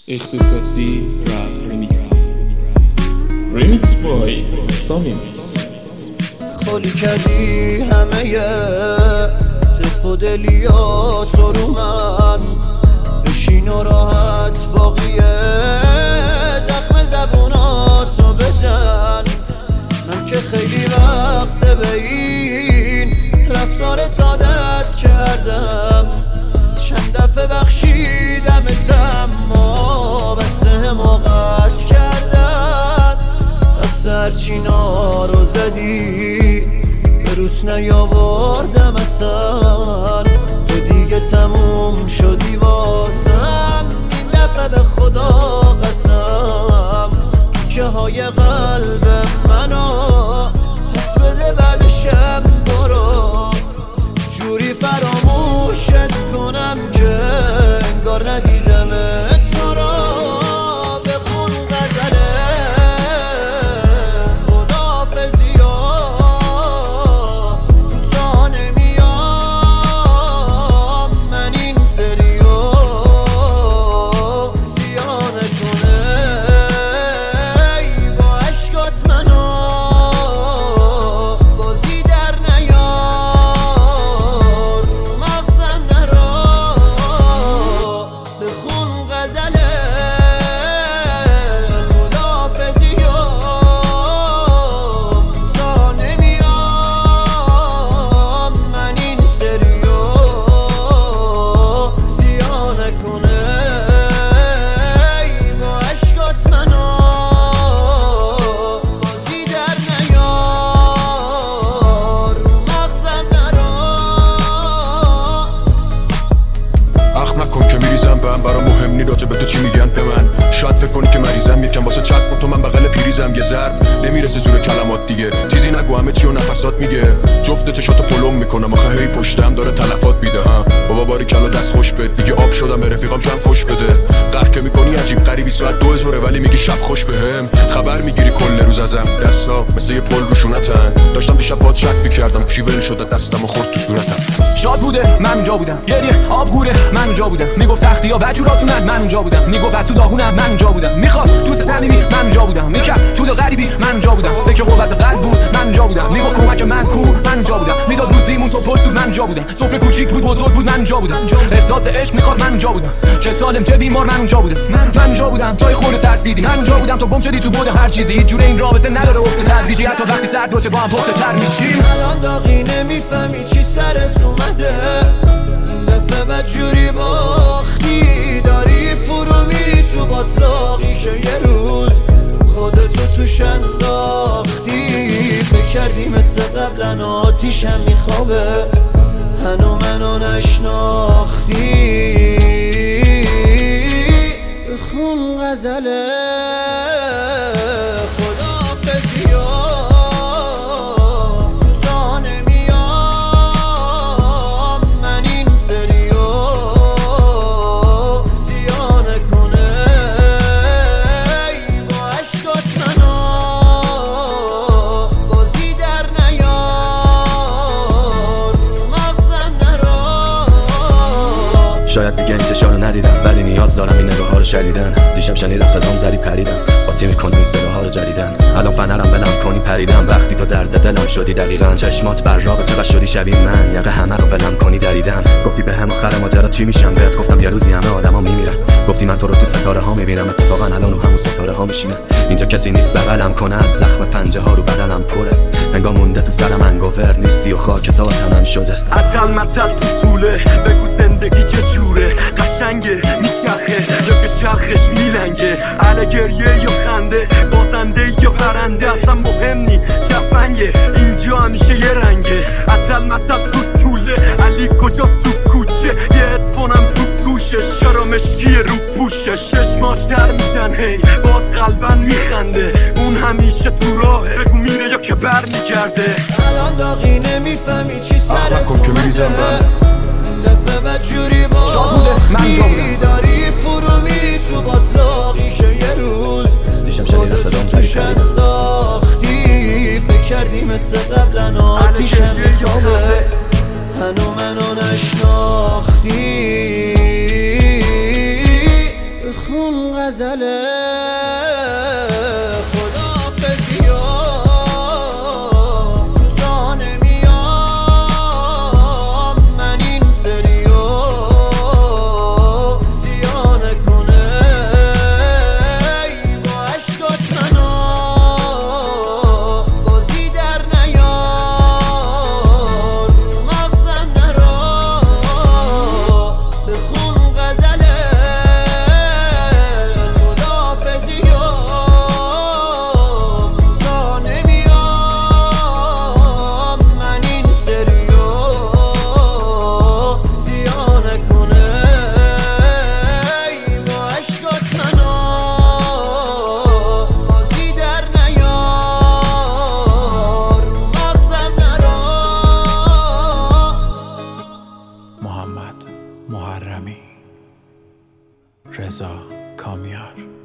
اختصاصی رپ ریمیکس بای سامی. خالی کردی همه دق و دلیاتو رو من، بشین و راحت باقیه زخم زبوناتو بزن. من که خیلی وقت به این رفتارت عادت کردم، چند دفعه بخشیدمتم اما بس حماقت کردن. دست هرچی نارو زدی به روت نیاوردم اصلا، تو دیگه تموم شدی واسم. این دفعه به خدا قسم که های قلب منو پس بده بعدشم برو، جوری فراموشت کنم که انگار ندیدم تو را. بخون غزله خداحافظی ها تا نمیام، من این سریو سیاه نکنه ای با عشقات منو بازی در نیار، مغزم نرا. بخون غزله خداحافظی ها تا نمیام، من این سریو سیاه نکنه ای با عشقات منو بازی در نیار، مغزم نرا. اخم نکن که میریزم به هم، برا مهم نی راجع به تو چی میگن به من. شاید فکر کنی که مریضم، یکم واسه چت با تو من بغل پیریزم. یه ضرب نمیرسه زور کلمات دیگه، چیزی نگو همه چی و نفسات میگه. جفت چشاتو پلم میکنم آخه هی پشتم داره تلفات میده. ها بابا باری کلا دست خوش بد، دیگه آب شدم به رفیقام کم خوش بده. قهر که میکنی عجیب غریبی ساعت 2000 ولی میگی شب خوش بهم. خبر میگیری کل روز ازم، دستا مثل یه پل روشونتن. داشتم دیشب باد شک میکردم گوشی ول شده دستم و خورد تو صورتم. شاد بوده من اونجا بودم، گریه آب گوره من اونجا بودم. میگفت سختی ها بجور آسونن من اونجا بودم. میگفت اسود داغونم من اونجا بودم. میخواست دوست صمیمی من اونجا بودم. میکرد طول غریبی من اونجا بودم. فکر قوت قلب بود من اونجا بودم. میگفت کمک من کو من اونجا بودم. میداد روزیمون تو پرسود من اونجا بودم. سفره کوچیک بود بزرگ بود من اونجا بودم. احساس عشق میخواست من اونجا بودم. چه سالم چه بیمار من اونجا بودم. من اونجا بودم تا خورده ترسیدی. من اونجا بودم تو گم شدی تو بود هر چیزی. هیچ جوره این رابطه نداره افت تدریجی، حتی وقتی سرد باشه با هم پخته تر میشیم. الان داغی نمیفهمی چی سرت اومده، دفعه بدجوری باختی داری فرو میری تو باطلاقی که یه روز خودتو توش انداختی. فکر کردی مثل قبلا آتیشم میخوابه، هنو منو نشناختی. بخون غزله خداحافظی ها تا نمیام، من این سریو سیاه نکنه ای با عشقات منو بازی در نیار، مغزم نرا. شاید دیگه انتشارو ندیدم ولی نیاز دارم این نگاه ها رو شدیدن. دیشب شنیدم صدام زدی پریدم، قاطی میکنی این صداها رو جدیدن. الان فنرم ولم کنی پریدم، وقتی تو درد دلم شدی دقیقاً. چشمات براق چقدر شدی شبیه من، یقه همه رو ولم کنی دریدم. گفتی به هم آخر ماجرا چی میشم، بهت گفتم یه روزی همه آدما میمیرن. گفتی من تو رو تو ستاره ها میبینم، اتفاقا الان همون ستاره ها میشینه. اینجا کسی نیست بغلم کنه، از زخم پنجه ها رو بدنم پره. انگار مونده تو سرم انگوور نیستی و خاک تا تنم شده. عطل مطل تو طوله، بگو زندگی چه جوره. قشنگه میچرخه یا که چرخش میلنگه، اهل گریه یا خنده، بازنده یا پرنده. اصلا مهم نی جفنگه، اینجا همیشه یه رنگه. عطل مطل تو طوله، علی کجاست تو کوچه. یه ادفونم تو گوشه، شرمشکی رو پوشه. چشماش در میشن هی باز قلبن میخنده. اون همیشه تو راهه، بگو میره یا که بر میگرده. الان داغی نمیفهمی چی سرت اومده، دفعه بدجوری باختی داری فرو میری تو باطلاقی که یه روز خودتو توش انداختی. فکر کردی مثل قبلا آتیشم میخوابه، هنو منو نشناختی. بخون غزله خداحافظیا کوتاه نمیام من این سریو زیا نکنه با عشقات منو بازی در نیار مغزم نرا بخون غزله خداحافظیا کوتاه نمیام من این سریو زیا نکنه با عشقات منو بازی در نیار مغزم نرا. محمد محرمی، رضا کامیار.